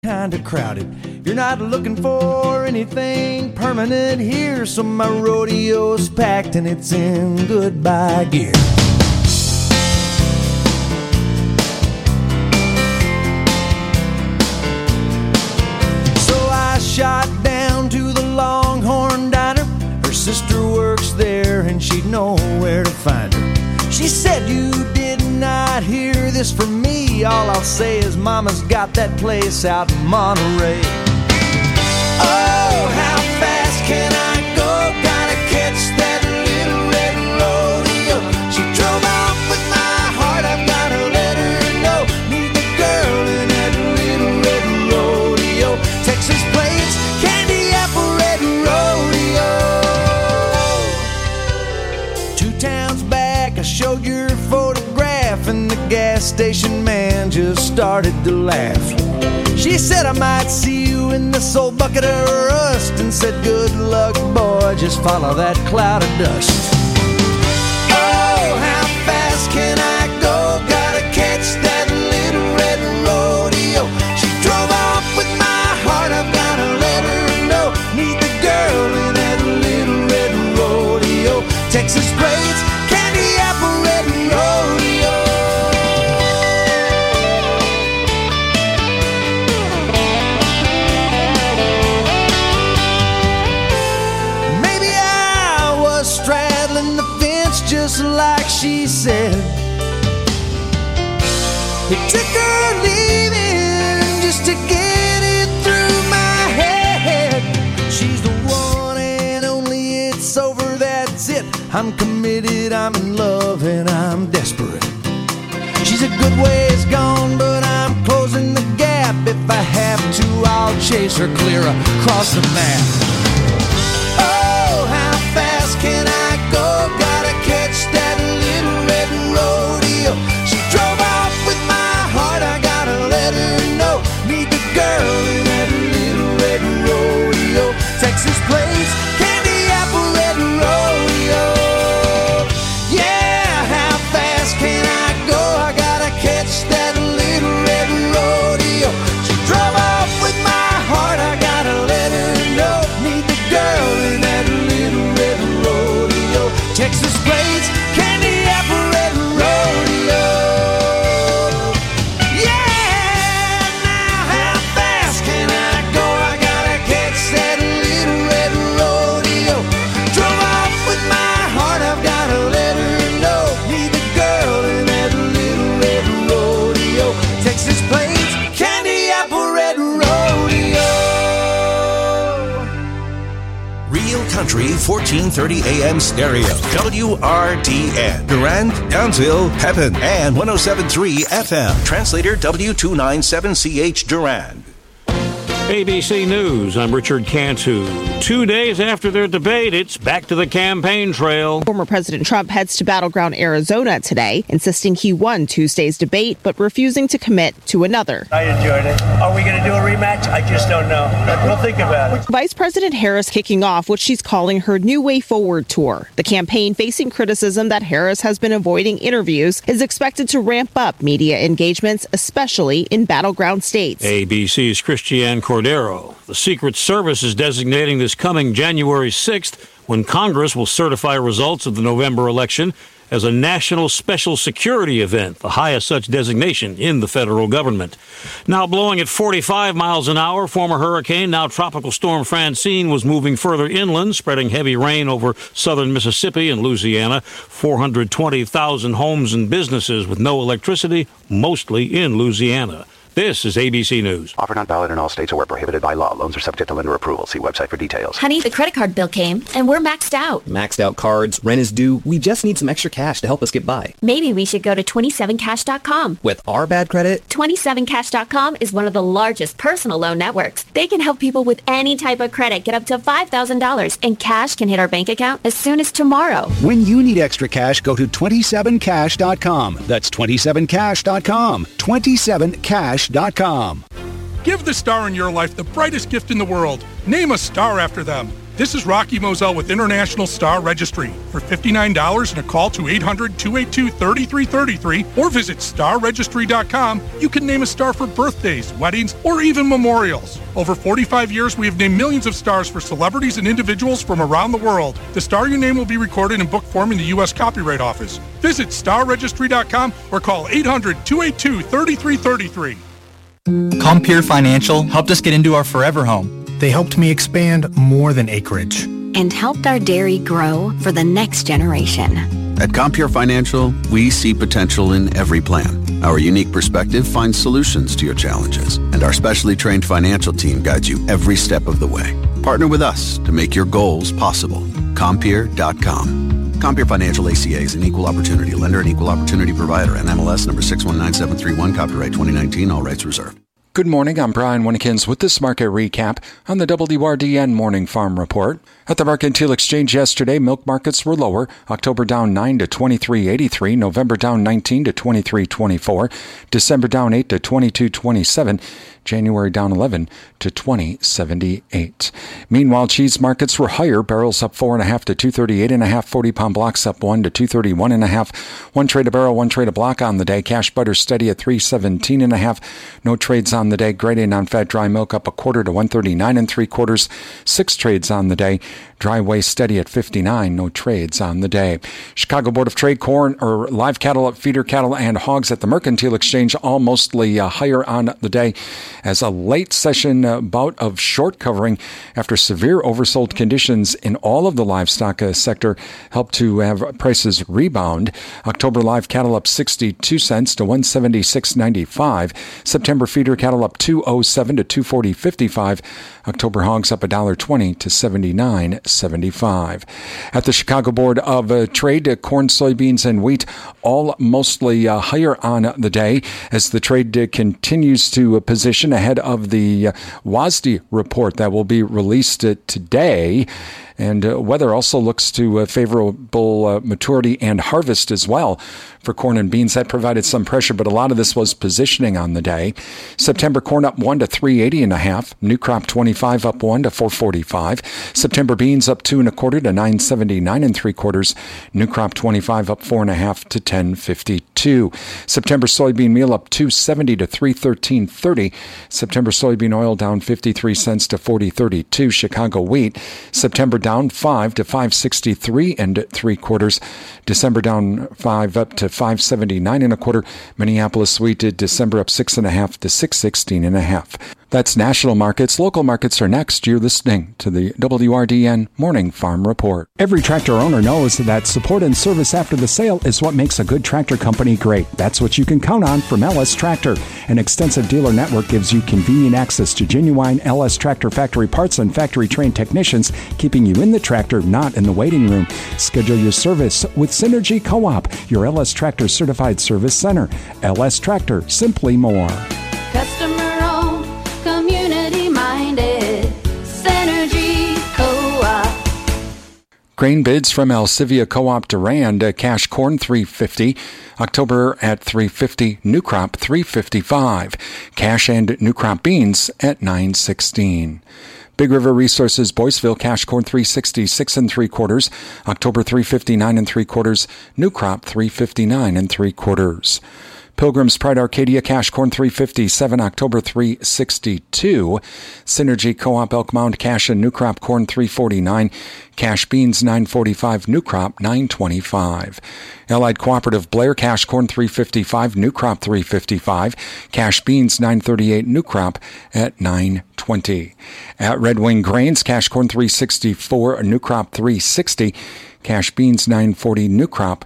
Kinda crowded. You're not looking for anything permanent here, so my rodeo's packed and it's in goodbye gear. So I shot down to the Longhorn Diner. Her sister works there and she'd know where to find her. She said, "You did not hear this from me. All I'll say is Mama's got that place out in Monterey." Oh, how fast can I go? Gotta catch that little red rodeo. She drove off with my heart, I've gotta let her know. Meet the girl in that little red rodeo. Texas plains, candy apple red rodeo. 2 towns back, I showed your photograph, and the gas station man just started to laugh. She said, "I might see you in this old bucket of rust," and said, "Good luck, boy, just follow that cloud of dust." Oh, how fast can I go? Gotta catch that little red rodeo. She drove off with my heart, I've gotta let her know. Meet the girl in that little red rodeo. Texas plains, candy apple red rodeo. Maybe I was straddling the fence just like she said. It took her leaving just to get it through my head. She's the one and only, it's over, that's it. I'm committed, I'm in love, and I'm desperate. She's a good ways gone, but I'm closing the gap. If I have to, I'll chase her clear across the map. Oh, how fast can I go? Gotta catch that little red rodeo. She drove off with my heart, I gotta let her know. Meet the girl in that little red rodeo. Texas plains, candy apple red rodeo. Yeah, how fast can I go? I gotta catch that little red rodeo. She drove off with my heart, I gotta let her know. Meet the girl in that little red rodeo. Texas plains, candy apple red rodeo. Yeah, now how fast can I go? I gotta catch that little red rodeo. Drove off with my heart, I've gotta let her know. Meet the girl in that little red rodeo. Texas plains, candy apple red rodeo. Real Country 1430 AM stereo. WRDN. Durand, Townsville, Pepin, and 107.3 FM. Translator W297CH Durand. ABC News, I'm Richard Cantu. 2 days after their debate, it's back to the campaign trail. Former President Trump heads to battleground Arizona today, insisting he won Tuesday's debate, but refusing to commit to another. I enjoyed it. Are we going to do a rematch? I just don't know. We'll think about it. Vice President Harris kicking off what she's calling her New Way Forward tour. The campaign, facing criticism that Harris has been avoiding interviews, is expected to ramp up media engagements, especially in battleground states. ABC's Christiane Cordero. The Secret Service is designating this coming January 6th, when Congress will certify results of the November election, as a national special security event, the highest such designation in the federal government. Now blowing at 45 miles an hour, former hurricane, now tropical storm Francine was moving further inland, spreading heavy rain over southern Mississippi and Louisiana. 420,000 homes and businesses with no electricity, mostly in Louisiana. This is ABC News. Offer not valid in all states or where prohibited by law. Loans are subject to lender approval. See website for details. Honey, the credit card bill came, and we're maxed out. Maxed out cards, rent is due. We just need some extra cash to help us get by. Maybe we should go to 27cash.com. With our bad credit? 27cash.com is one of the largest personal loan networks. They can help people with any type of credit get up to $5,000, and cash can hit our bank account as soon as tomorrow. When you need extra cash, go to 27cash.com. That's 27cash.com. 27cash.com. Give the star in your life the brightest gift in the world. Name a star after them. This is Rocky Moselle with International Star Registry. For $59 and a call to 800-282-3333 or visit starregistry.com, you can name a star for birthdays, weddings, or even memorials. Over 45 years, we have named millions of stars for celebrities and individuals from around the world. The star you name will be recorded in book form in the U.S. Copyright Office. Visit starregistry.com or call 800-282-3333. Compeer Financial helped us get into our forever home. They helped me expand more than acreage. And helped our dairy grow for the next generation. At Compeer Financial, we see potential in every plan. Our unique perspective finds solutions to your challenges, and our specially trained financial team guides you every step of the way. Partner with us to make your goals possible. Compeer.com. Compeer Financial ACA is an equal opportunity lender and equal opportunity provider. NMLS number 619731, copyright 2019, all rights reserved. Good morning, I'm Brian Winnekins with this market recap on the WRDN Morning Farm Report. At the Mercantile Exchange yesterday, milk markets were lower. October down 9 to 23.83, November down 19 to 23.24, December down 8 to 22.27, January down 11 to 20.78. Meanwhile, cheese markets were higher. Barrels up 4.5 to 238.5. 40-pound blocks up 1 to 231.5. One trade a barrel, one trade a block on the day. Cash butter steady at 317.5. No trades on the day. Grade A non-fat dry milk up a quarter to 139 3/4. 6 trades on the day. Dry whey steady at 59. No trades on the day. Chicago Board of Trade corn or live cattle, feeder cattle, and hogs at the Mercantile Exchange all mostly higher on the day, as a late session bout of short covering after severe oversold conditions in all of the livestock sector helped to have prices rebound. October live cattle up 62 cents to 176.95. September feeder cattle up 207 to 240.55. October hogs up $1.20 to 79.75. At the Chicago Board of Trade, corn, soybeans, and wheat all mostly higher on the day as the trade continues to position ahead of the WASDE report that will be released today. And weather also looks to favorable maturity and harvest as well for corn and beans. That provided some pressure, but a lot of this was positioning on the day. September corn up 1 to 380.5. New crop 25 up 1 to 445. September beans up 2 1/4 to 979 3/4. New crop 25 up 4.5 to 1052. September soybean meal up 270 to 313.30. September soybean oil down 53 cents to 40.32. Chicago wheat September down 5 to 563 3/4. December down 5 up to 579 1/4. Minneapolis wheat did December up 6.5 to 616.5. That's national markets. Local markets are next. You're listening to the WRDN Morning Farm Report. Every tractor owner knows that support and service after the sale is what makes a good tractor company great. That's what you can count on from LS Tractor. An extensive dealer network gives you convenient access to genuine LS Tractor factory parts and factory-trained technicians, keeping you in the tractor, not in the waiting room. Schedule your service with Synergy Co-op, your LS Tractor certified service center. LS Tractor, simply more. Customer-owned, community-minded, Synergy Co-op. Grain bids from Alcivia Co-op Durand, cash corn $3.50, October at $3.50, new crop $3.55, cash and new crop beans at $9.16. Big River Resources Boyceville cash corn $3.66 3/4, October $3.59 3/4, new crop $3.59 3/4. Pilgrim's Pride Arcadia cash corn $3.57, October $3.62. Synergy Co-op Elk Mound cash and new crop corn $3.49, cash beans $9.45, new crop $9.25. Allied Cooperative Blair cash corn $3.55, new crop $3.55, cash beans $9.38, new crop at $9.20. At Red Wing Grains cash corn $3.64, new crop $3.60, cash beans $9.40, new crop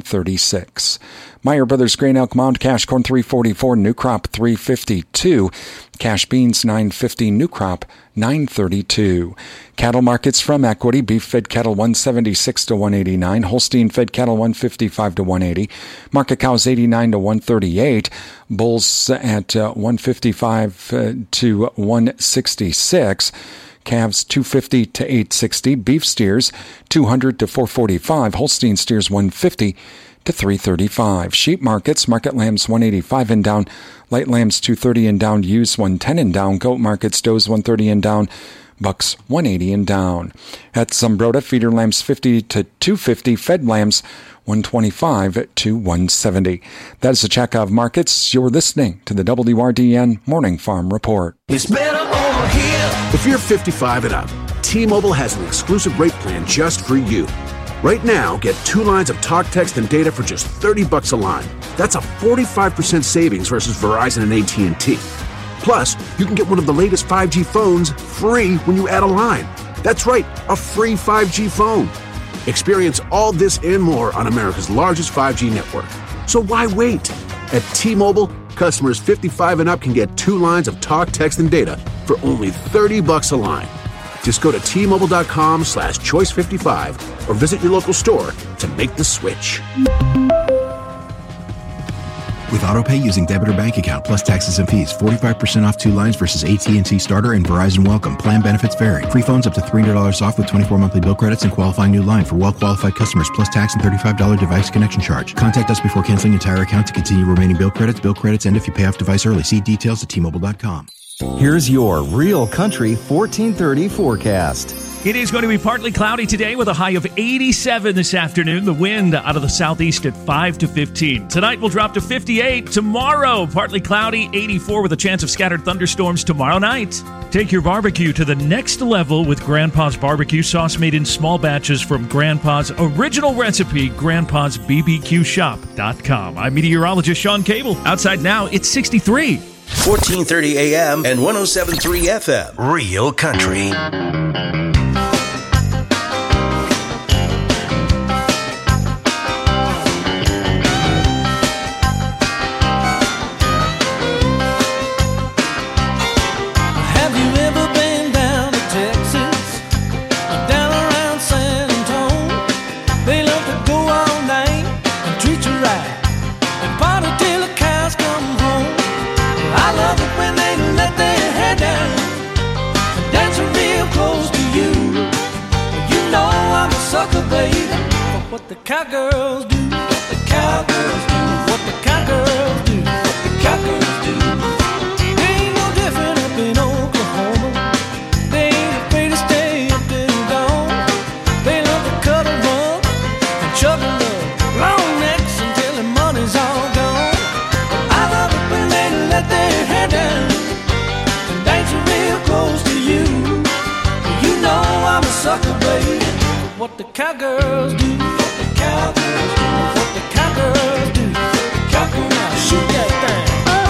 $9.36. Meyer Brothers Grain Elk Mound cash corn $3.44, new crop $3.52, cash beans $9.50, new crop $9.32. Cattle markets from Equity: beef fed cattle $176 to $189, Holstein fed cattle $155 to $180, market cows $89 to $138, bulls at $155 to $166. Calves $250 to $860, beef steers $200 to $445, Holstein steers $150 to $335. Sheep markets: market lambs $185 and down, light lambs $230 and down, ewes $110 and down, goat markets: does $130 and down, bucks 180 and down. At Zumbrota, feeder lambs 50 to 250, fed lambs 125 to 170. That is the Chekhov markets. You're listening to the WRDN Morning Farm Report. It's better over here. If you're 55 and up, T-Mobile has an exclusive rate plan just for you. Right now, get 2 lines of talk, text, and data for just $30 a line. That's a 45% savings versus Verizon and AT&T. Plus, you can get one of the latest 5G phones free when you add a line. That's right, a free 5G phone. Experience all this and more on America's largest 5G network. So why wait? At T-Mobile, customers 55 and up can get 2 lines of talk, text, and data for only $30 a line. Just go to T-Mobile.com/choice55 or visit your local store to make the switch. With AutoPay using debit or bank account plus taxes and fees, 45% off 2 lines versus AT&T Starter and Verizon Welcome. Plan benefits vary. Free phones up to $300 off with 24 monthly bill credits and qualifying new line for well-qualified customers plus tax and $35 device connection charge. Contact us before canceling entire account to continue remaining bill credits, and if you pay off device early. See details at T-Mobile.com. Here's your Real Country 1430 forecast. It is going to be partly cloudy today with a high of 87 this afternoon. The wind out of the southeast at 5 to 15. Tonight will drop to 58. Tomorrow, partly cloudy, 84 with a chance of scattered thunderstorms tomorrow night. Take your barbecue to the next level with Grandpa's Barbecue sauce made in small batches from Grandpa's original recipe, grandpa'sbbqshop.com. I'm meteorologist Sean Cable. Outside now, it's 63. 1430 AM and 107.3 FM. Real Country. Sucker, baby, for what the cowgirls do, what the cowgirls do, what the cowgirls do, what the cowgirls do. They ain't no different up in Oklahoma. They ain't afraid to stay up till dawn. They love to cuddle up and chug a love, long necks until the money's all gone. I love it when they let their hair down and dance real close to you. You know I'm a sucker, baby. What the cowgirls do, what the cowgirls do, what the cowgirls do, what the cowgirls now shoot that thing.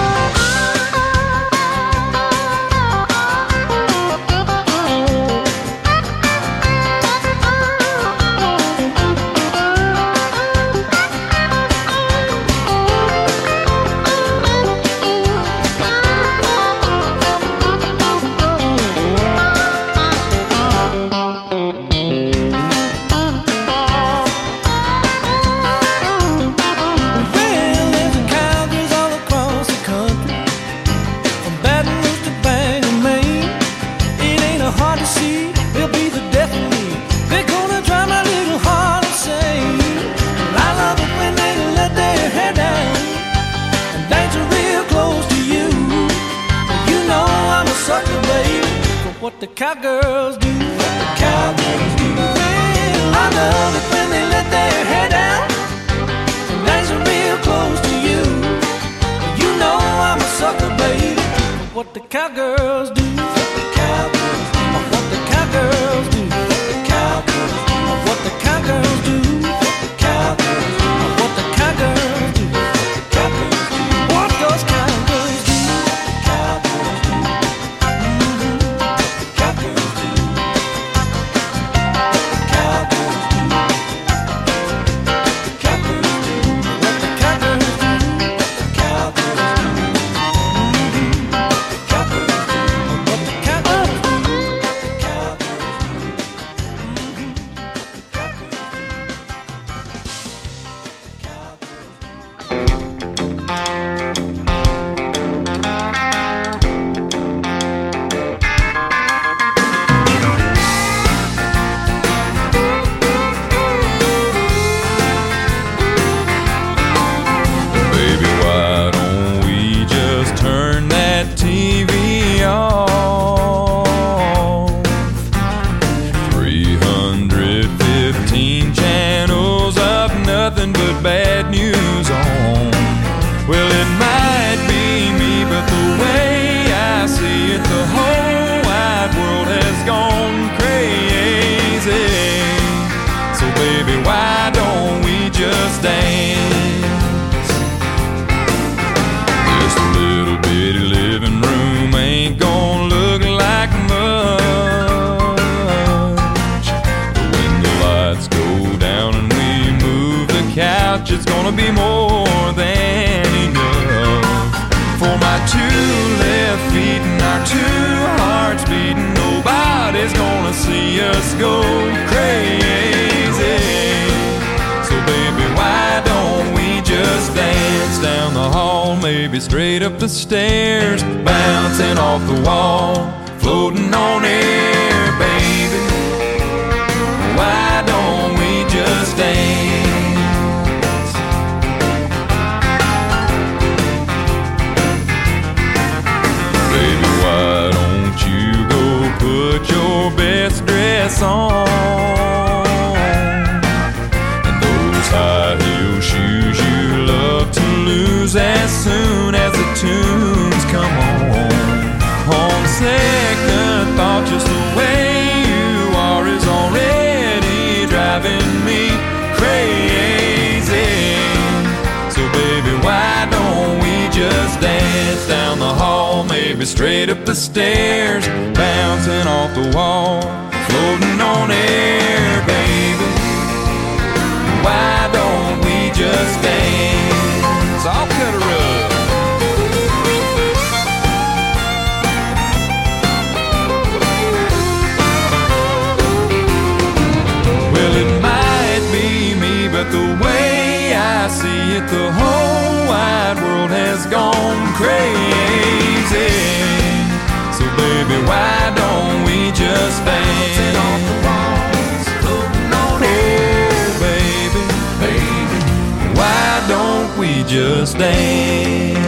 What the cowgirls do, what the cowgirls do. Well, I love it when they let their hair down and dance real close to you. You know I'm a sucker, baby. What the cowgirls do, what the cowgirls do, what the cowgirls do, what the cowgirls do, what the cowgirls do, what the cowgirls do, what the cowgirls do, what the cowgirls do, what those cowgirls do, cowgirls do. gonna be more than enough. For my two left feet and our two hearts beating, nobody's gonna see us go crazy. So baby, why don't we just dance down the hall, maybe straight up the stairs, bouncing off the wall, floating on air, baby. Why don't we just dance? Baby, why don't you go put your best dress on, and those high heel shoes you love to lose as soon as the tunes come on. On second thought, just the way you are is already driving me crazy. So baby, why don't we just dance down the hall, maybe straight up the stairs, bouncing off the wall, floating on air, baby. Why don't we just dance? I'll cut a rug. Well, it might be me, but the way I see it, the whole wide world has gone crazy. So baby, why don't we just dance? Oh baby, baby, why don't we just dance?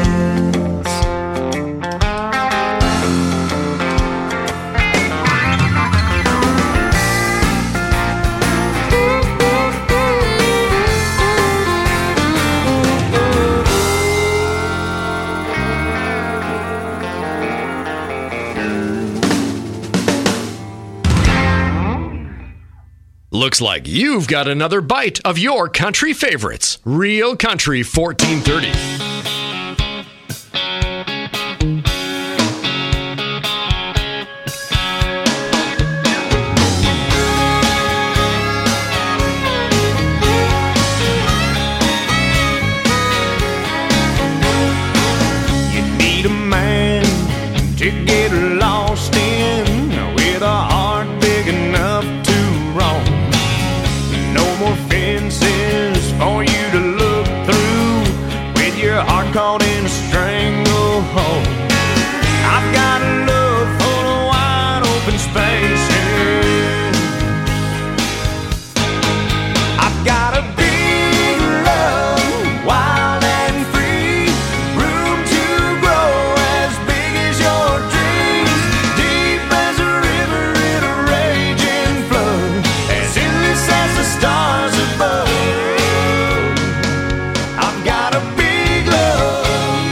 Looks like you've got another bite of your country favorites. Real Country 1430. You need a man to get lost in, with a heart big enough to roam. No more fences for you to look through, with your heart caught in a stranglehold. I've got a love full of wide open spaces. I've got a big love, wild and free, room to grow as big as your dreams, deep as a river in a raging flood, as endless as the stars above. I've got a big love.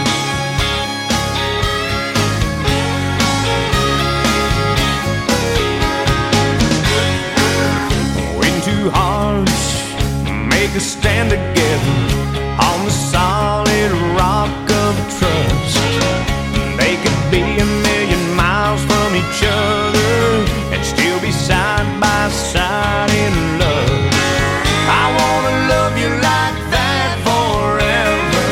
When two hearts make a stand together on the solid rock of trust, they could be a million miles from each other and still be side by side in love. I wanna love you like that forever.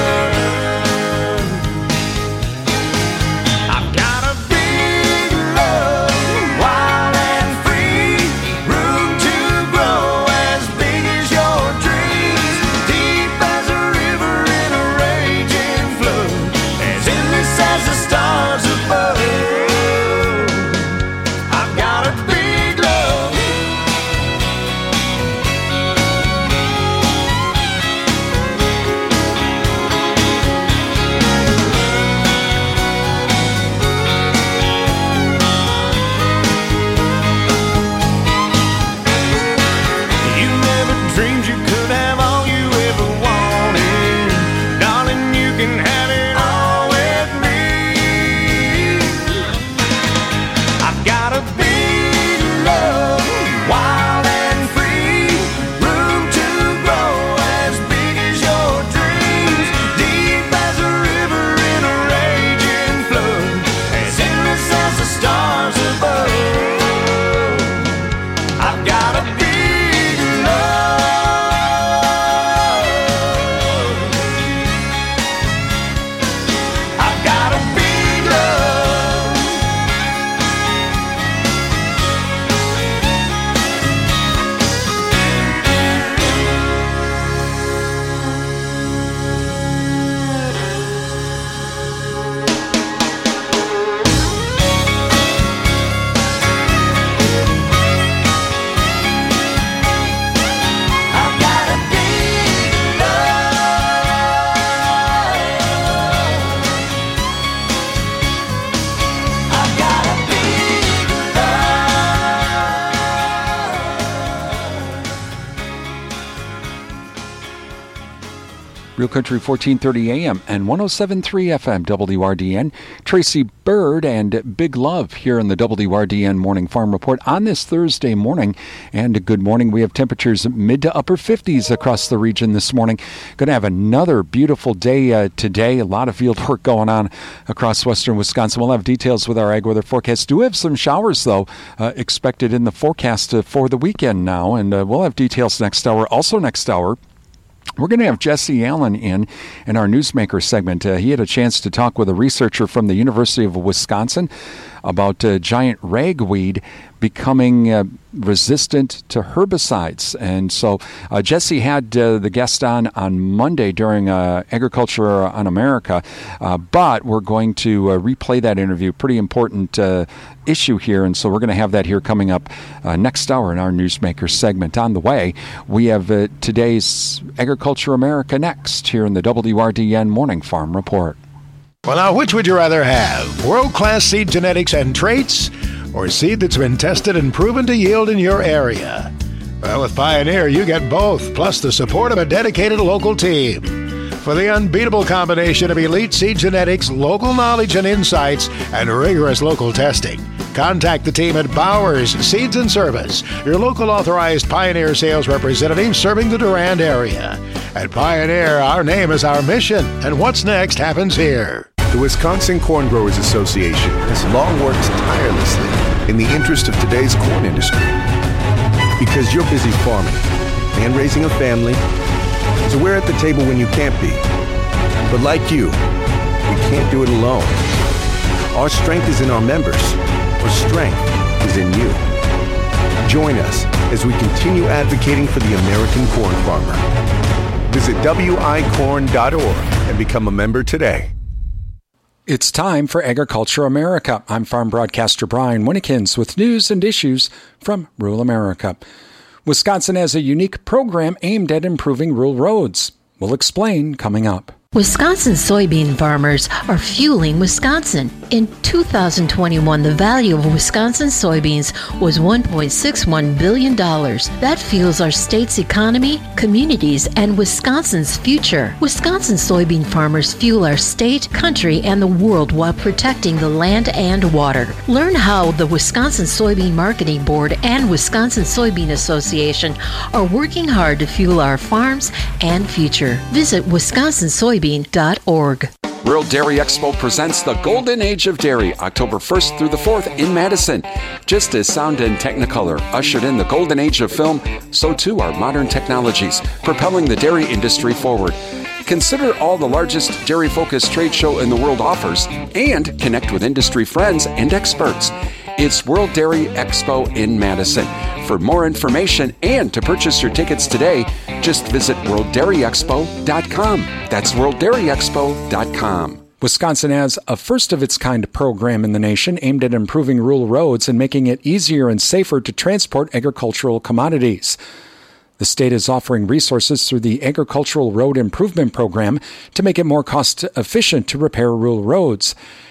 I've got a big love, wild and free, room to grow as big as your dreams, deep as a river in a raging flood, as endless as the stars above. Real Country 1430 AM and 107.3 FM WRDN. Tracy Bird and Big Love here in the WRDN Morning Farm Report on this Thursday morning. And good morning. We have temperatures mid to upper 50s across the region this morning. Going to have another beautiful day today. A lot of field work going on across western Wisconsin. We'll have details with our ag weather forecast. Do have some showers, though, expected in the forecast for the weekend now. And we'll have details next hour. Also next hour, we're going to have Jesse Allen in our Newsmaker segment. He had a chance to talk with a researcher from the University of Wisconsin about giant ragweed becoming resistant to herbicides. And so Jesse had the guest on Monday during Agriculture on America, but we're going to replay that interview. Pretty important issue here, and so we're going to have that here coming up next hour in our Newsmaker segment. On the way, we have today's Agriculture America next here in the WRDN Morning Farm Report. Well, now, which would you rather have? World-class seed genetics and traits, or seed that's been tested and proven to yield in your area? Well, with Pioneer, you get both, plus the support of a dedicated local team. For the unbeatable combination of elite seed genetics, local knowledge and insights, and rigorous local testing, contact the team at Bowers Seeds and Service, your local authorized Pioneer sales representative serving the Durand area. At Pioneer, our name is our mission, and what's next happens here. The Wisconsin Corn Growers Association has long worked tirelessly in the interest of today's corn industry. Because you're busy farming and raising a family, so we're at the table when you can't be. But like you, we can't do it alone. Our strength is in our members. Our strength is in you. Join us as we continue advocating for the American corn farmer. Visit wicorn.org and become a member today. It's time for Agriculture America. I'm farm broadcaster Brian Winnikins with news and issues from rural America. Wisconsin has a unique program aimed at improving rural roads. We'll explain coming up. Wisconsin soybean farmers are fueling Wisconsin. In 2021, the value of Wisconsin soybeans was $1.61 billion. That fuels our state's economy, communities, and Wisconsin's future. Wisconsin soybean farmers fuel our state, country, and the world while protecting the land and water. Learn how the Wisconsin Soybean Marketing Board and Wisconsin Soybean Association are working hard to fuel our farms and future. Visit wisconsinsoybean.org. Rural Dairy Expo presents the Golden Age of Dairy, October 1st through the 4th in Madison. Just as sound and Technicolor ushered in the Golden Age of film, so too are modern technologies, propelling the dairy industry forward. Consider all the largest dairy-focused trade show in the world offers and connect with industry friends and experts. It's World Dairy Expo in Madison. For more information and to purchase your tickets today, just visit worlddairyexpo.com. That's worlddairyexpo.com. Wisconsin has a first-of-its-kind program in the nation aimed at improving rural roads and making it easier and safer to transport agricultural commodities. The state is offering resources through the Agricultural Road Improvement Program to make it more cost-efficient to repair rural roads.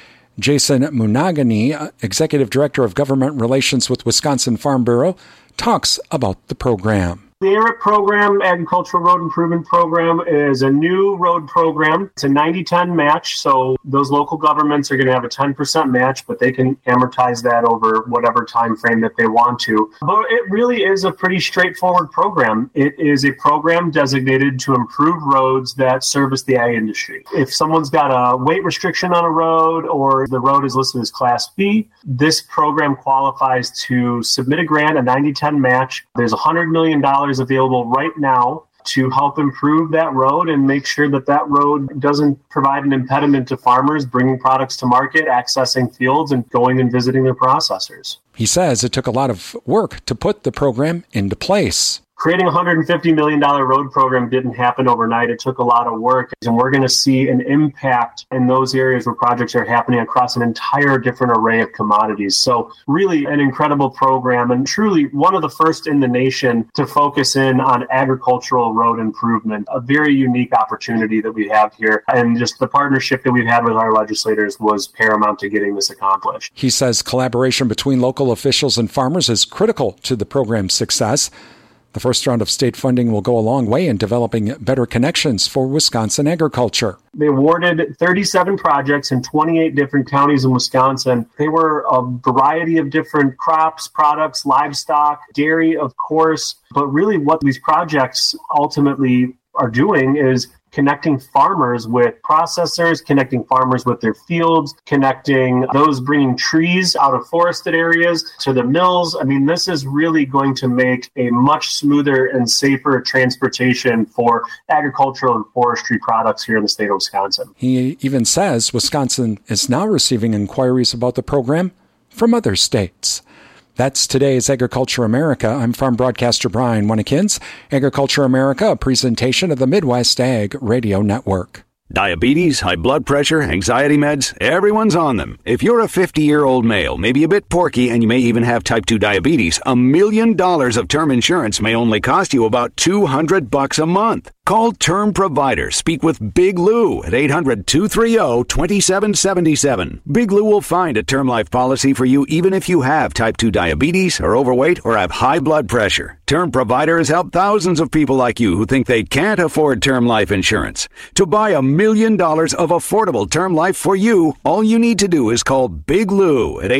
Jason Munagany, Executive Director of Government Relations with Wisconsin Farm Bureau, talks about the program. The ARIP program, Agricultural Road Improvement Program, is a new road program. It's a 90-10 match, so those local governments are going to have a 10% match, but they can amortize that over whatever time frame that they want to. But it really is a pretty straightforward program. It is a program designated to improve roads that service the ag industry. If someone's got a weight restriction on a road or the road is listed as Class B, this program qualifies to submit a grant, a 90-10 match. There's $100 million available right now to help improve that road and make sure that that road doesn't provide an impediment to farmers bringing products to market, accessing fields, and going and visiting their processors. He says it took a lot of work to put the program into place. Creating a $150 million road program didn't happen overnight. It took a lot of work, and we're going to see an impact in those areas where projects are happening across an entire different array of commodities. So really an incredible program, and truly one of the first in the nation to focus in on agricultural road improvement, a very unique opportunity that we have here. And just the partnership that we've had with our legislators was paramount to getting this accomplished. He says collaboration between local officials and farmers is critical to the program's success. The first round of state funding will go a long way in developing better connections for Wisconsin agriculture. They awarded 37 projects in 28 different counties in Wisconsin. They were a variety of different crops, products, livestock, dairy, of course. But really what these projects ultimately are doing is connecting farmers with processors, connecting farmers with their fields, connecting those bringing trees out of forested areas to the mills. I mean, this is really going to make a much smoother and safer transportation for agricultural and forestry products here in the state of Wisconsin. He even says Wisconsin is now receiving inquiries about the program from other states. That's today's Agriculture America. I'm farm broadcaster Brian Winnikins. Agriculture America, a presentation of the Midwest Ag Radio Network. Diabetes, high blood pressure, anxiety meds, everyone's on them. If you're a 50-year-old male, maybe a bit porky, and you may even have type 2 diabetes, $1 million of term insurance may only cost you about $200 a month. Call Term Provider. Speak with Big Lou at 800-230-2777. Big Lou will find a term life policy for you even if you have type 2 diabetes, are overweight, or have high blood pressure. Term Provider has helped thousands of people like you who think they can't afford term life insurance. To buy $1 million of affordable term life for you, all you need to do is call Big Lou at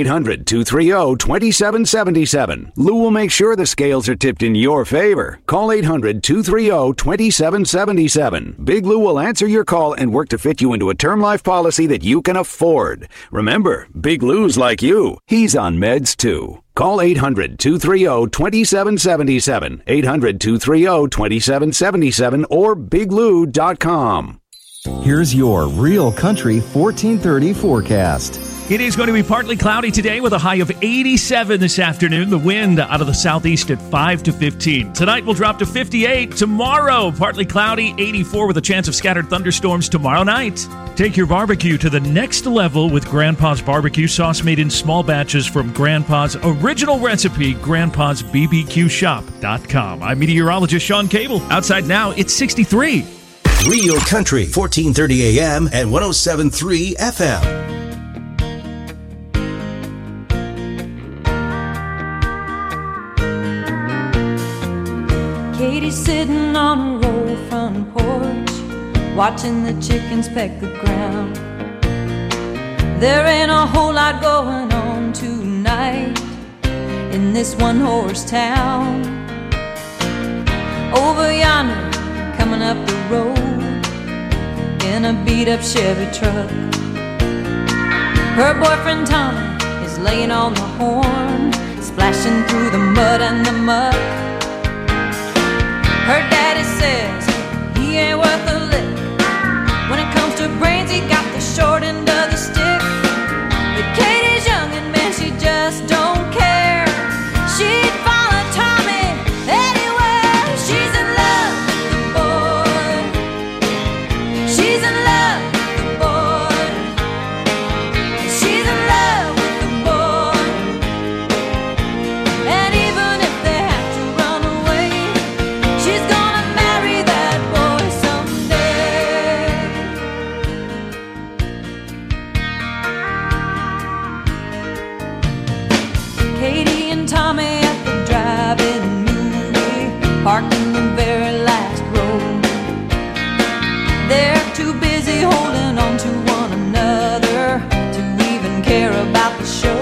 800-230-2777. Lou will make sure the scales are tipped in your favor. Call 800-230-2777. Big Lou will answer your call and work to fit you into a term life policy that you can afford. Remember, Big Lou's like you. He's on meds too. Call 800-230-2777, 800-230-2777, or biglou.com. Here's your Real Country 1430 forecast. It is going to be partly cloudy today with a high of 87 this afternoon. The wind out of the southeast at 5 to 15. Tonight will drop to 58. Tomorrow, partly cloudy, 84 with a chance of scattered thunderstorms tomorrow night. Take your barbecue to the next level with Grandpa's Barbecue Sauce made in small batches from Grandpa's original recipe, grandpa'sbbqshop.com. I'm meteorologist Sean Cable. Outside now, it's 63. Real Country, 1430 AM and 107.3 FM. Katie's sitting on her old front porch, watching the chickens peck the ground. There ain't a whole lot going on tonight in this one-horse town. Over yonder, coming up the road in a beat-up Chevy truck, her boyfriend Tommy is laying on the horn, splashing through the mud and the muck. Her daddy says he ain't worth a lick. When it comes to brains, he got the short end of the stick. But Katie's young and man, she just don't care. She'd follow Tommy anywhere. She's in love with the boy. She's in love with the boy. She's in love with the boy. And even if they have to run away, she's gonna marry that boy someday. Katie and Tommy at the drive-in movie, parked in the very last row. They're too busy holding on to one another to even care about the show.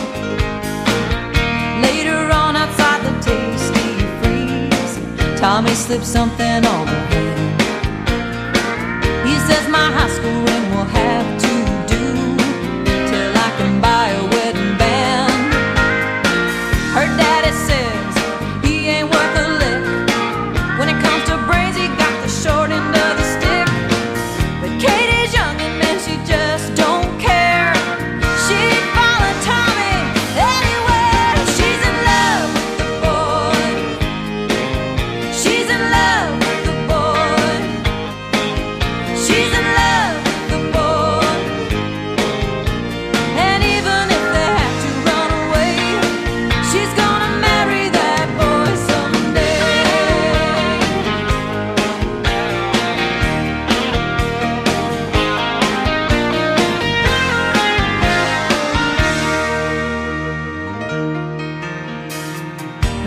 Later on outside the Tasty Freeze, Tommy slipped something on her hand. He says my high school ring will have to do till I can buy a wedding band. Her daddy says he ain't worth a lick. When it comes to brains, he got the short end of the stick. But Katie's young and man, she just don't care. She'd follow Tommy anywhere. She's in love with the boy. She's in love with the boy. She's in love with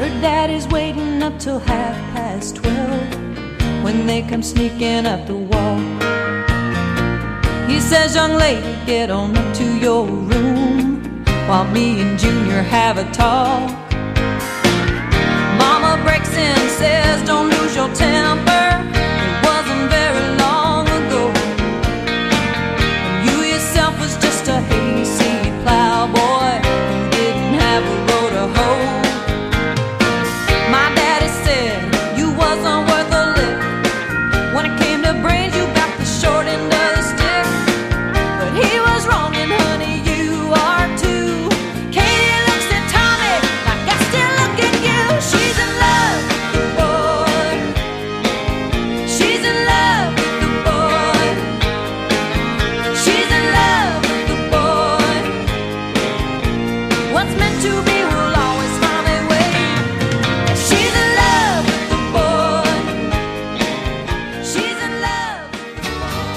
Her daddy's waiting up till 12:30 when they come sneaking up the wall. He says, young lady, get on up to your room while me and Junior have a talk. Mama breaks in and says, don't lose your temper. It wasn't very long ago when you yourself was just a hayseed plowboy who didn't have a row to hoe. My daddy said you wasn't worth a lick. When it came to brains, you got the short end of the stick. But he was wrong, and honey, you are too. Katie looks at Tommy like I still look at you. She's in love with the boy. She's in love with the boy. She's in love with the boy. What's meant to be will always find a way. She's in love with the boy. She's in love with the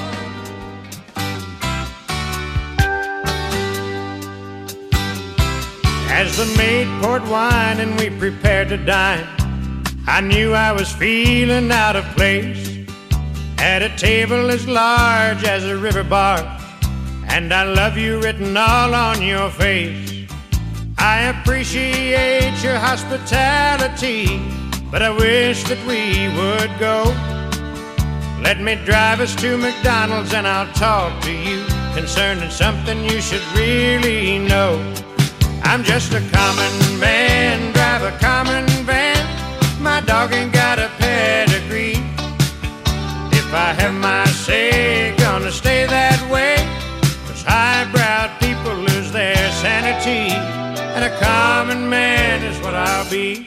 As the maid poured wine and we prepared to dine, I knew I was feeling out of place at a table as large as a river barge, and I love you written all on your face. I appreciate your hospitality, but I wish that we would go. Let me drive us to McDonald's and I'll talk to you concerning something you should really know. I'm just a common man, drive a common van. My dog ain't got a pedigree. If I have my say, gonna stay that way. 'Cause highbrow people lose their sanity, and a common man is what I'll be.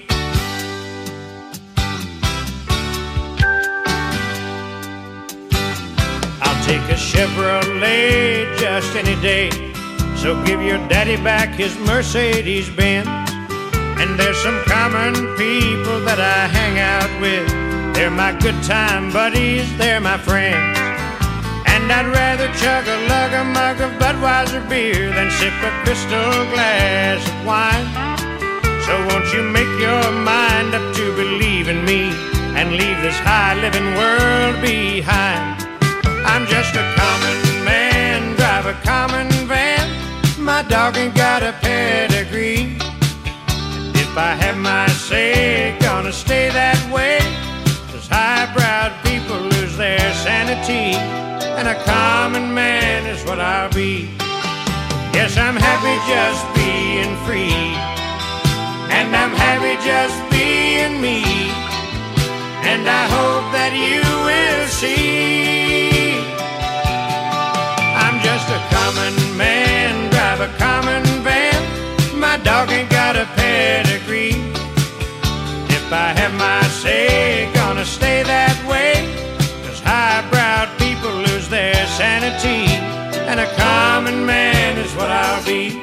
I'll take a Chevrolet just any day. So give your daddy back his Mercedes-Benz. And there's some common people that I hang out with. They're my good time buddies, they're my friends. And I'd rather chug a mug of Budweiser beer than sip a crystal glass of wine. So won't you make your mind up to believe in me and leave this high-living world behind. I'm just a common man, drive a common van. My dog ain't got a pedigree. And if I have my say, gonna stay that way. 'Cause highbrow people lose their sanity, and a common man is what I'll be. Yes, I'm happy just being free, and I'm happy just being me. And I hope that you will see I'm just a common man, drive a common van. My dog ain't got a pedigree. If I have my say, gonna stay that way. 'Cause highbrow people lose their sanity, and a common man is what I'll be.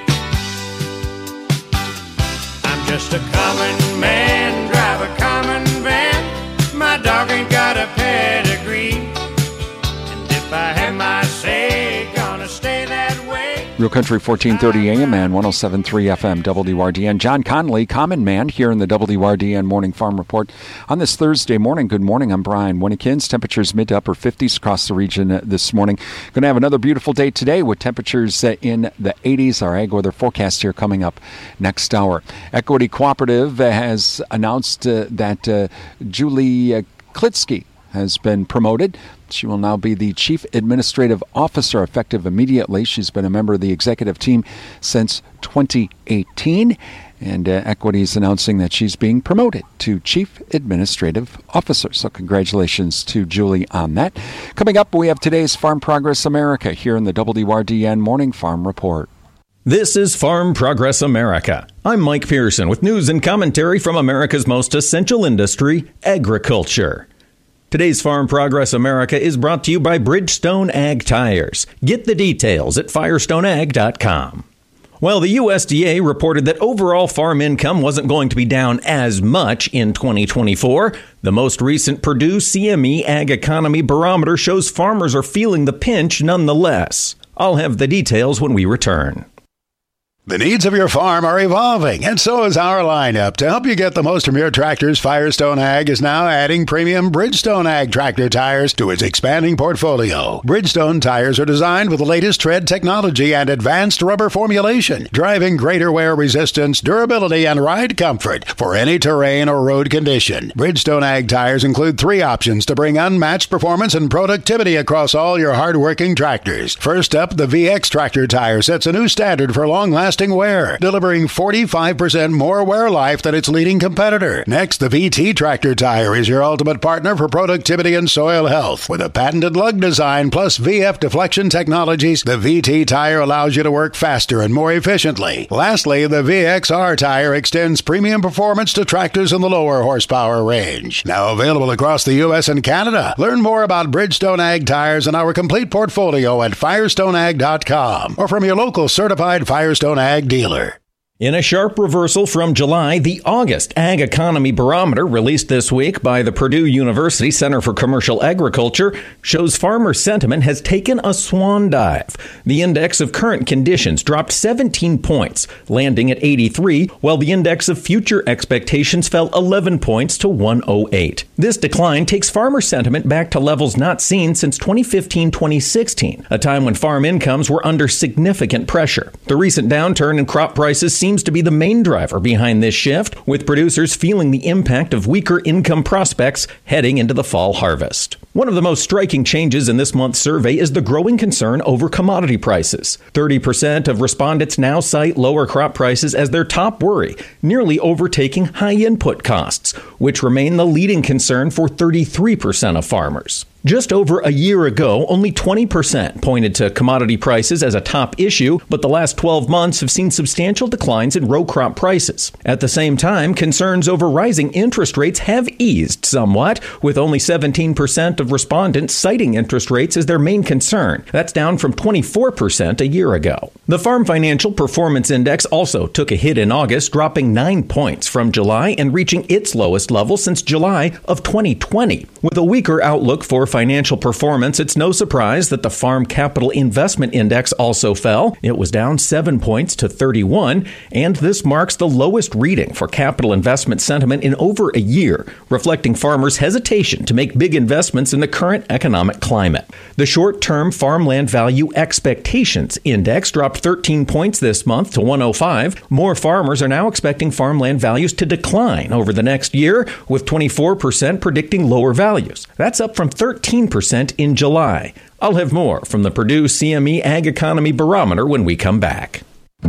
I'm just a common man, drive a common van. My dog ain't got a pedigree. And if I have my say, gonna stay that way. Real Country 1430 AM and 107.3 FM WRDN. John Connolly, Common Man, here in the WRDN Morning Farm Report on this Thursday morning. Good morning. I'm Brian Winnikins. Temperatures mid to upper 50s across the region this morning. Going to have another beautiful day today with temperatures in the 80s. Our ag weather forecast here coming up next hour. Equity Cooperative has announced that Julie Klitsky has been promoted. She will now be the Chief Administrative Officer effective immediately. She's been a member of the executive team since 2018. And Equity is announcing that she's being promoted to Chief Administrative Officer. So congratulations to Julie on that. Coming up, we have today's Farm Progress America here in the WRDN Morning Farm Report. This is Farm Progress America. I'm Mike Pearson with news and commentary from America's most essential industry, agriculture. Today's Farm Progress America is brought to you by Bridgestone Ag Tires. Get the details at firestoneag.com. Well, the USDA reported that overall farm income wasn't going to be down as much in 2024. The most recent Purdue CME Ag Economy Barometer shows farmers are feeling the pinch nonetheless. I'll have the details when we return. The needs of your farm are evolving, and so is our lineup. To help you get the most from your tractors, Firestone Ag is now adding premium Bridgestone Ag tractor tires to its expanding portfolio. Bridgestone tires are designed with the latest tread technology and advanced rubber formulation, driving greater wear resistance, durability, and ride comfort for any terrain or road condition. Bridgestone Ag tires include 3 options to bring unmatched performance and productivity across all your hard-working tractors. First up, the VX tractor tire sets a new standard for long-lasting wear, delivering 45% more wear life than its leading competitor. Next, the VT tractor tire is your ultimate partner for productivity and soil health. With a patented lug design plus VF deflection technologies, the VT tire allows you to work faster and more efficiently. Lastly, the VXR tire extends premium performance to tractors in the lower horsepower range. Now available across the U.S. and Canada. Learn more about Bridgestone Ag tires and our complete portfolio at FirestoneAg.com or from your local certified Firestone Ag dealer. In a sharp reversal from July, the August Ag Economy Barometer, released this week by the Purdue University Center for Commercial Agriculture, shows farmer sentiment has taken a swan dive. The index of current conditions dropped 17 points, landing at 83, while the index of future expectations fell 11 points to 108. This decline takes farmer sentiment back to levels not seen since 2015-2016, a time when farm incomes were under significant pressure. The recent downturn in crop prices seems to be the main driver behind this shift, with producers feeling the impact of weaker income prospects heading into the fall harvest. One of the most striking changes in this month's survey is the growing concern over commodity prices. 30% of respondents now cite lower crop prices as their top worry, nearly overtaking high input costs, which remain the leading concern for 33% of farmers. Just over a year ago, only 20% pointed to commodity prices as a top issue, but the last 12 months have seen substantial declines in row crop prices. At the same time, concerns over rising interest rates have eased somewhat, with only 17% of respondents citing interest rates as their main concern. That's down from 24% a year ago. The Farm Financial Performance Index also took a hit in August, dropping 9 points from July and reaching its lowest level since July of 2020. With a weaker outlook for financial performance, it's no surprise that the Farm Capital Investment Index also fell. It was down 7 points to 31, and this marks the lowest reading for capital investment sentiment in over a year, reflecting farmers' hesitation to make big investments in the current economic climate. The short-term Farmland Value Expectations Index dropped 13 points this month to 105. More farmers are now expecting farmland values to decline over the next year, with 24% predicting lower values. That's up from 13% in July. I'll have more from the Purdue CME Ag Economy Barometer when we come back.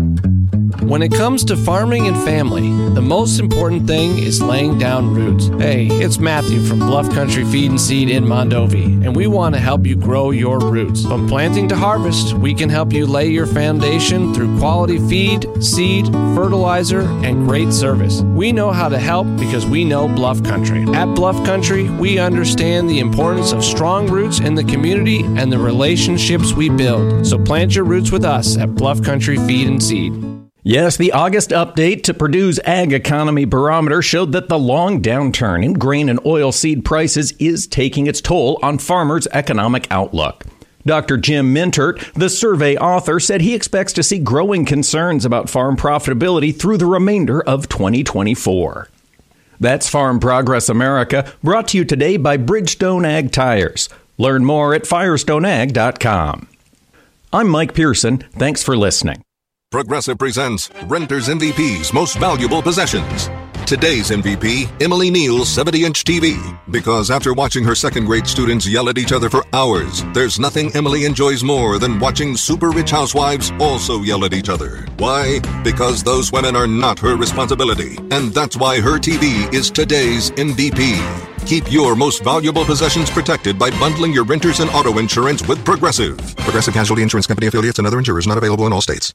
When it comes to farming and family, the most important thing is laying down roots. Hey, it's Matthew from Bluff Country Feed and Seed in Mondovi, and we want to help you grow your roots. From planting to harvest, we can help you lay your foundation through quality feed, seed, fertilizer, and great service. We know how to help because we know Bluff Country. At Bluff Country, we understand the importance of strong roots in the community and the relationships we build. So plant your roots with us at Bluff Country Feed and Seed. Yes, the August update to Purdue's Ag Economy Barometer showed that the long downturn in grain and oilseed prices is taking its toll on farmers' economic outlook. Dr. Jim Mintert, the survey author, said he expects to see growing concerns about farm profitability through the remainder of 2024. That's Farm Progress America, brought to you today by Bridgestone Ag Tires. Learn more at FirestoneAg.com. I'm Mike Pearson. Thanks for listening. Progressive presents Renter's MVP's Most Valuable Possessions. Today's MVP, Emily Neal's 70-inch TV. Because after watching her second-grade students yell at each other for hours, there's nothing Emily enjoys more than watching super-rich housewives also yell at each other. Why? Because those women are not her responsibility. And that's why her TV is today's MVP. Keep your most valuable possessions protected by bundling your renters and auto insurance with Progressive. Progressive Casualty Insurance Company affiliates and other insurers not available in all states.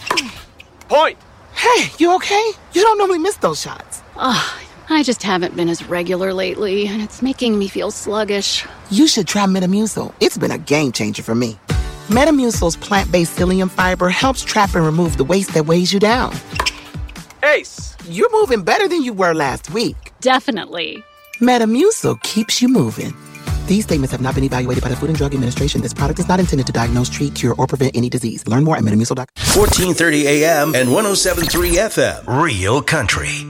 Point! Hey, you okay? You don't normally miss those shots. I just haven't been as regular lately, and it's making me feel sluggish. You should try Metamucil. It's been a game changer for me. Metamucil's plant-based psyllium fiber helps trap and remove the waste that weighs you down. Ace! You're moving better than you were last week. Definitely. Metamucil keeps you moving. These statements have not been evaluated by the Food and Drug Administration. This product is not intended to diagnose, treat, cure, or prevent any disease. Learn more at Metamucil.com. 1430 AM and 107.3 FM. Real Country.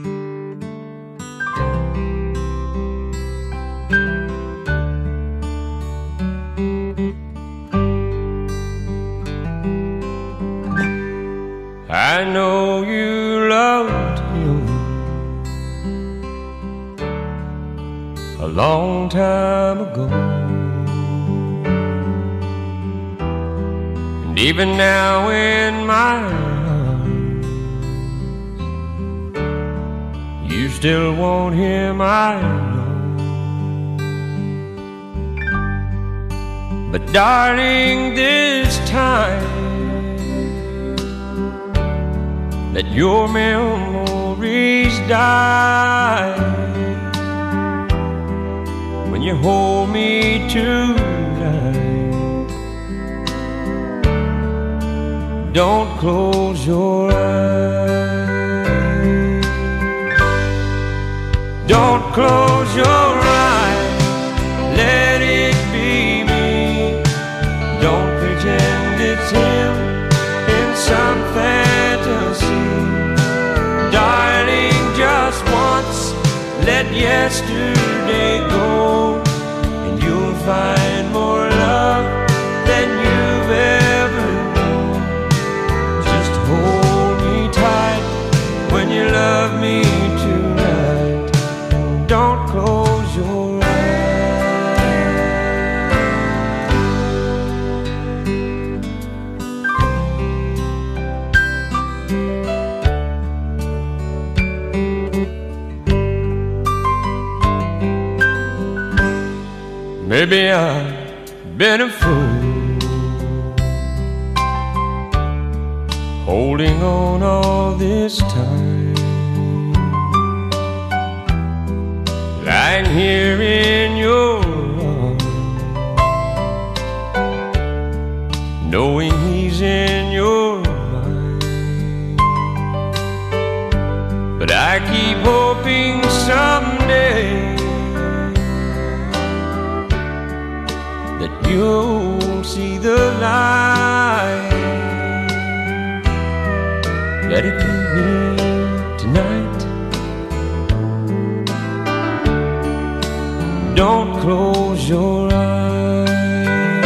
I know you loved him a long time ago, and even now in my arms, you still want him, I know. But darling, this time let your memories die when you hold me tonight. Don't close your eyes. Don't close your eyes. Let it be me. Don't pretend it's him in some fantasy. Darling, just once, let yesterday go, and you'll find more love than you've ever known. Just hold me tight when you love me tonight, and don't close your eyes. Maybe I've been a fool, holding on all this time, lying here in your arms, knowing he's in your mind. But I keep hoping someday that you'll see the light. Let it be me tonight. Don't close your eyes.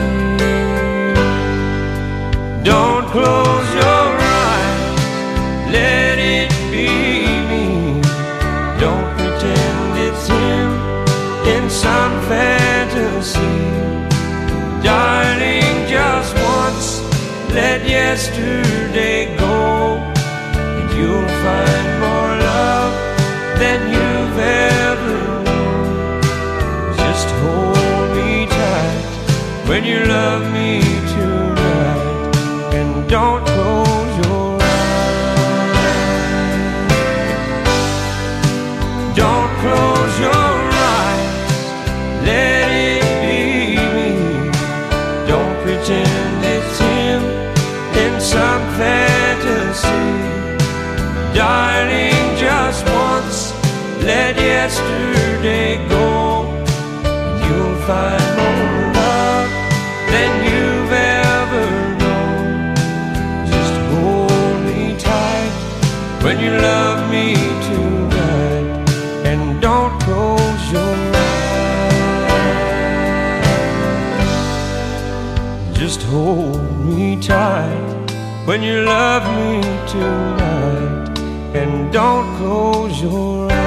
Don't close your eyes. Let it be me. Don't pretend it's him in some fantasy. Darling, just once, let yesterday go, and you'll find more love than you've ever known. Just hold me tight when you love me tonight, and don't close your eyes. Don't close your eyes. Let it pretend it's him in some fantasy. Darling, just once, let yesterday go, and you'll find more love than you've ever known. Just hold me tight when you love me tonight, and don't close your eyes. Just hold me tight when you love me tonight, and don't close your eyes.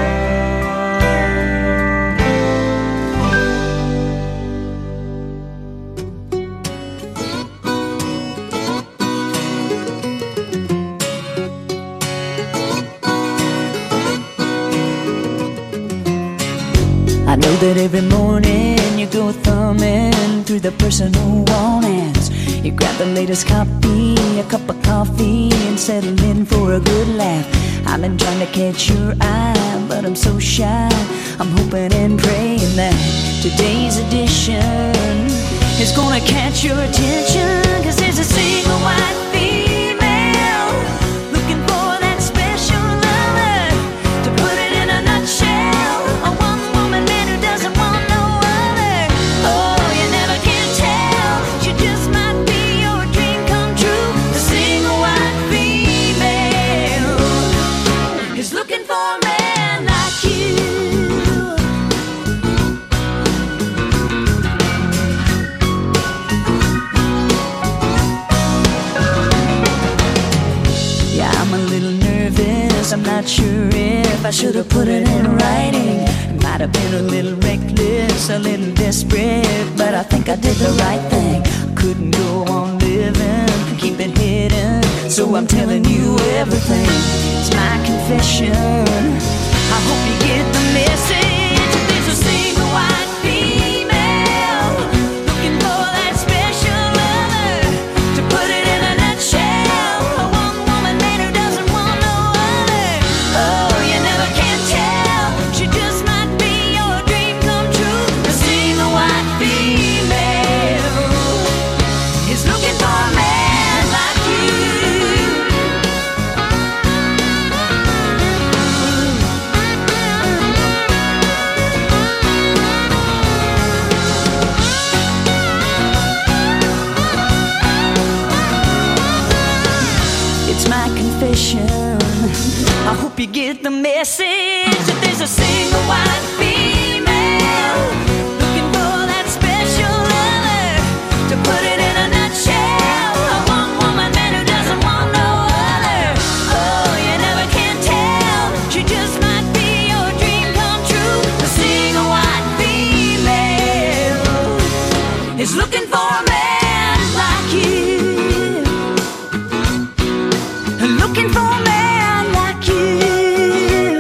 I know that every morning you go thumbing through the personal wannets. You grab the latest copy, a cup of coffee, and settle in for a good laugh. I've been trying to catch your eye, but I'm so shy. I'm hoping and praying that today's edition is gonna catch your attention. 'Cause there's a single white female looking for that special lover. To put it in a nutshell, a one-woman man who doesn't want no other. looking for a man like you. Yeah, I'm a little nervous. I'm not sure if I should have put it in writing. It might have been a little reckless, a little desperate, but I think I did the right thing. Couldn't go on living, keep it hidden, so I'm telling you everything. It's my confession. I hope you get the message. There's a single white female looking for that special lover. To put it in a nutshell, a one-woman man who doesn't want no other. Oh, you never can tell. She just might be your dream come true. A single white female is looking for a man like you. It's my confession. I hope you get the message that there's a single white female looking for that special lover. To put it in a nutshell, a one-woman man who doesn't want no other. Oh, you never can tell. She just might be your dream come true. A single white female is looking for a man like you. Looking for a man like you.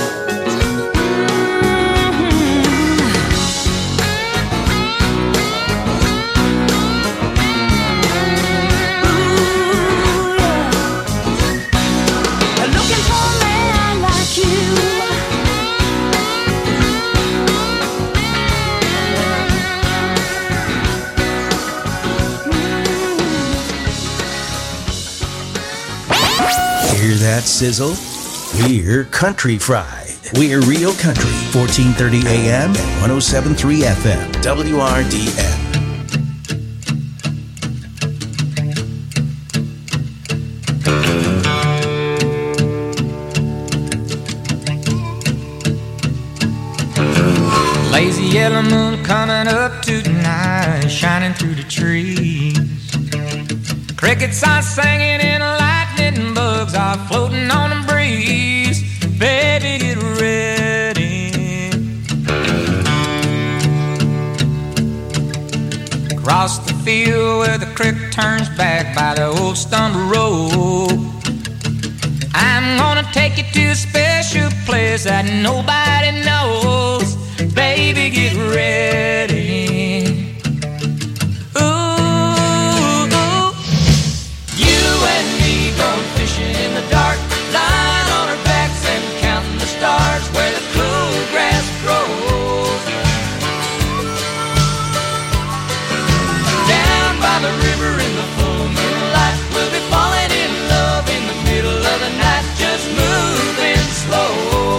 Looking for a man like you. Hear that sizzle? We're Country Fried. We're Real Country, 1430 AM and 107.3 FM, WRDN. Lazy yellow moon coming up tonight, shining through the trees. Crickets are singing and lightning bugs are floating on the breeze. Baby, get ready. Across the field where the creek turns back by the old stumble road, I'm gonna take you to a special place that nobody knows. Baby, get ready. Ooh, you and me going fishing in the dark, lying on our backs and counting the stars where the cool grass grows. Down by the river in the full moonlight, we'll be falling in love in the middle of the night, just moving slow.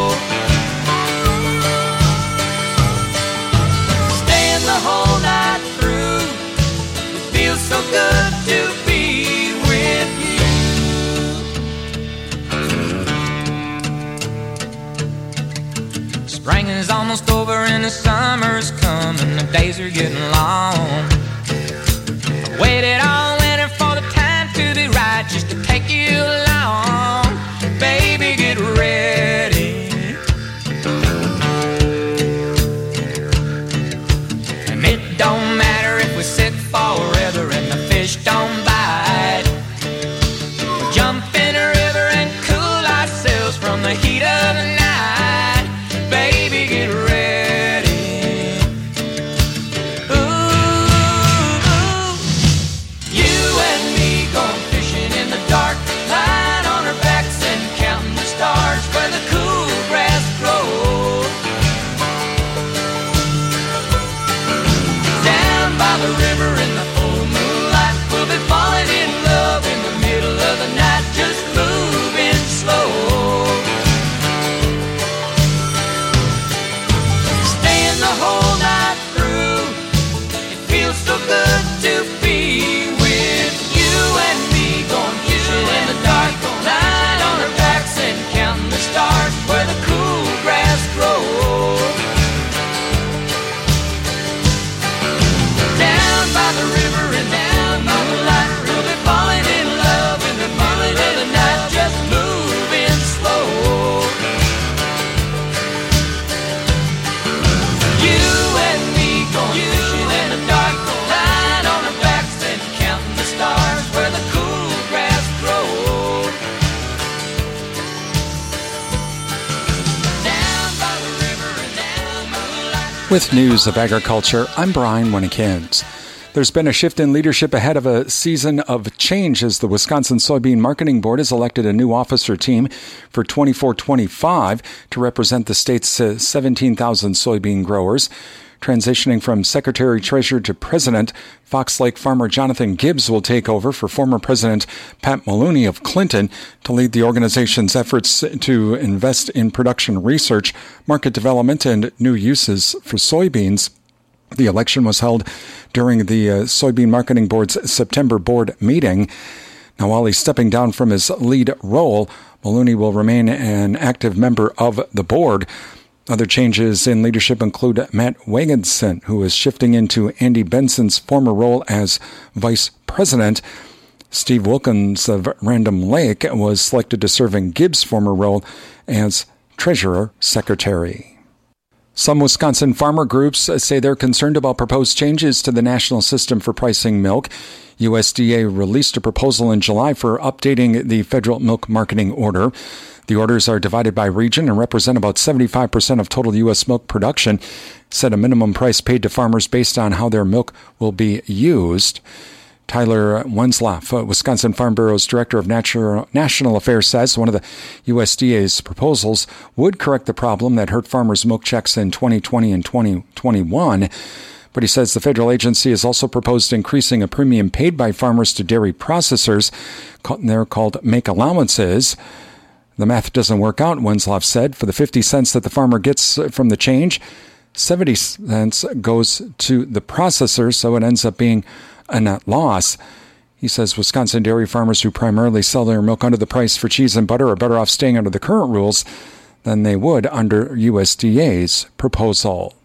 Staying the whole night through, it feels so good to be with you. Spring is almost over and the summer's coming, the days are getting long. I waited all winter for the time to be right, just to take you along. Baby, get ready. And it don't matter if we sit forever and the fish don't bite. We'll jump in a river and cool ourselves from the heat of the night. Baby, get ready. Ooh, you and me going fishing in the dark, lying on our backs and counting the stars where the cool grass grows. Down by the river in the full moonlight, we'll be falling in love in the middle of the night, just moving slow. With news of agriculture, I'm Brian Winnekins. There's been a shift in leadership ahead of a season of change as the Wisconsin Soybean Marketing Board has elected a new officer team for 24-25 to represent the state's 17,000 soybean growers. Transitioning from Secretary-Treasurer to President, Fox Lake farmer Jonathan Gibbs will take over for former President Pat Maloney of Clinton to lead the organization's efforts to invest in production research, market development, and new uses for soybeans. The election was held during the Soybean Marketing Board's September board meeting. Now, while he's stepping down from his lead role, Maloney will remain an active member of the board. Other changes in leadership include Matt Wagenson, who is shifting into Andy Benson's former role as vice president. Steve Wilkins of Random Lake was selected to serve in Gibbs' former role as treasurer secretary. Some Wisconsin farmer groups say they're concerned about proposed changes to the national system for pricing milk. USDA released a proposal in July for updating the federal milk marketing order. The orders are divided by region and represent about 75% of total U.S. milk production, set a minimum price paid to farmers based on how their milk will be used. Tyler Wenzlaff, Wisconsin Farm Bureau's Director of National Affairs, says one of the USDA's proposals would correct the problem that hurt farmers' milk checks in 2020 and 2021. But he says the federal agency has also proposed increasing a premium paid by farmers to dairy processors. They're called make allowances. The math doesn't work out, Wenzlaff said. For the 50 cents that the farmer gets from the change, 70 cents goes to the processor, so it ends up being a net loss. He says Wisconsin dairy farmers who primarily sell their milk under the price for cheese and butter are better off staying under the current rules than they would under USDA's proposal.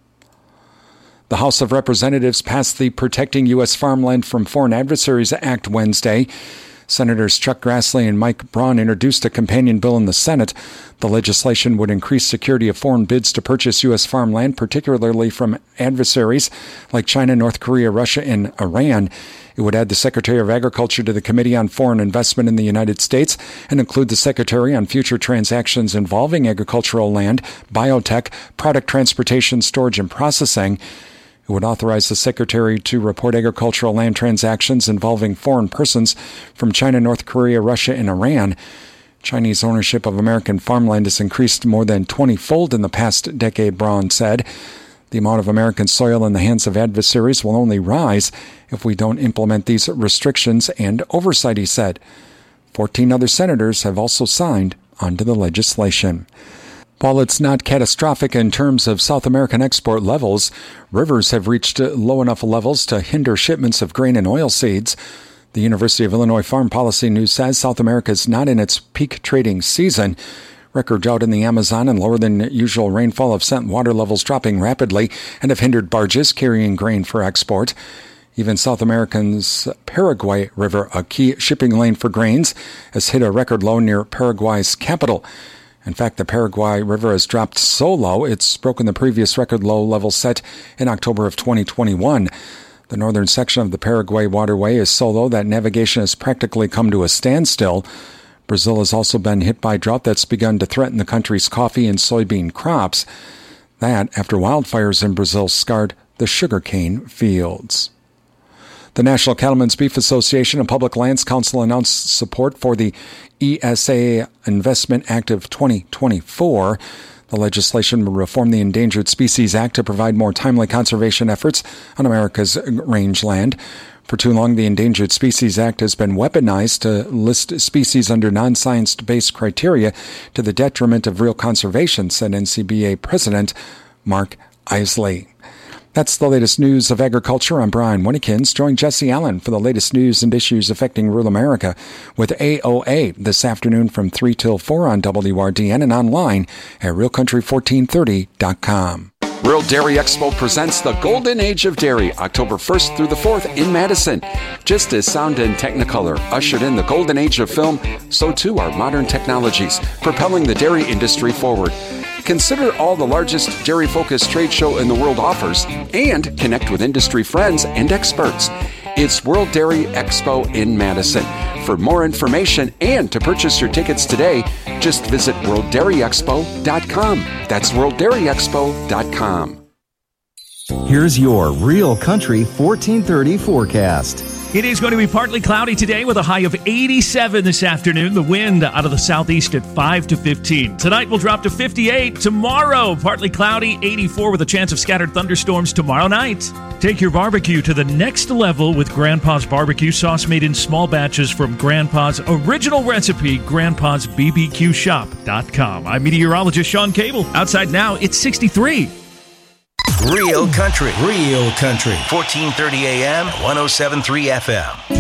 The House of Representatives passed the Protecting U.S. Farmland from Foreign Adversaries Act Wednesday. Senators Chuck Grassley and Mike Braun introduced a companion bill in the Senate. The legislation would increase security of foreign bids to purchase U.S. farmland, particularly from adversaries like China, North Korea, Russia, and Iran. It would add the Secretary of Agriculture to the Committee on Foreign Investment in the United States and include the Secretary on future transactions involving agricultural land, biotech, product transportation, storage, and processing. It would authorize the Secretary to report agricultural land transactions involving foreign persons from China, North Korea, Russia, and Iran. Chinese ownership of American farmland has increased more than 20-fold in the past decade, Braun said. The amount of American soil in the hands of adversaries will only rise if we don't implement these restrictions and oversight, he said. 14 other senators have also signed onto the legislation. While it's not catastrophic in terms of South American export levels, rivers have reached low enough levels to hinder shipments of grain and oilseeds. The University of Illinois Farm Policy News says South America is not in its peak trading season. Record drought in the Amazon and lower than usual rainfall have sent water levels dropping rapidly and have hindered barges carrying grain for export. Even South America's Paraguay River, a key shipping lane for grains, has hit a record low near Paraguay's capital. In fact, the Paraguay River has dropped so low, it's broken the previous record low level set in October of 2021. The northern section of the Paraguay waterway is so low that navigation has practically come to a standstill. Brazil has also been hit by drought that's begun to threaten the country's coffee and soybean crops. That after wildfires in Brazil scarred the sugarcane fields. The National Cattlemen's Beef Association and Public Lands Council announced support for the ESA Investment Act of 2024. The legislation will reform the Endangered Species Act to provide more timely conservation efforts on America's rangeland. For too long, the Endangered Species Act has been weaponized to list species under non-science-based criteria to the detriment of real conservation, said NCBA President Mark Isley. That's the latest news of agriculture. I'm Brian Winnekins. Join Jesse Allen for the latest news and issues affecting rural America with AOA this afternoon from 3 till 4 on WRDN and online at realcountry1430.com. World Dairy Expo presents the Golden Age of Dairy, October 1st through the 4th in Madison. Just as sound and Technicolor ushered in the Golden Age of film, so too are modern technologies, propelling the dairy industry forward. Consider all the largest dairy-focused trade show in the world offers and connect with industry friends and experts. It's World Dairy Expo in Madison. For more information and to purchase your tickets today, just visit worlddairyexpo.com. That's worlddairyexpo.com. Here's your Real Country 1430 forecast. It is going to be partly cloudy today with a high of 87 this afternoon. The wind out of the southeast at 5 to 15. Tonight will drop to 58. Tomorrow, partly cloudy, 84 with a chance of scattered thunderstorms tomorrow night. Take your barbecue to the next level with Grandpa's Barbecue Sauce made in small batches from Grandpa's original recipe, grandpa'sbbqshop.com. I'm meteorologist Sean Cable. Outside now, it's 63. Real Country. 1430 AM, 107.3 FM.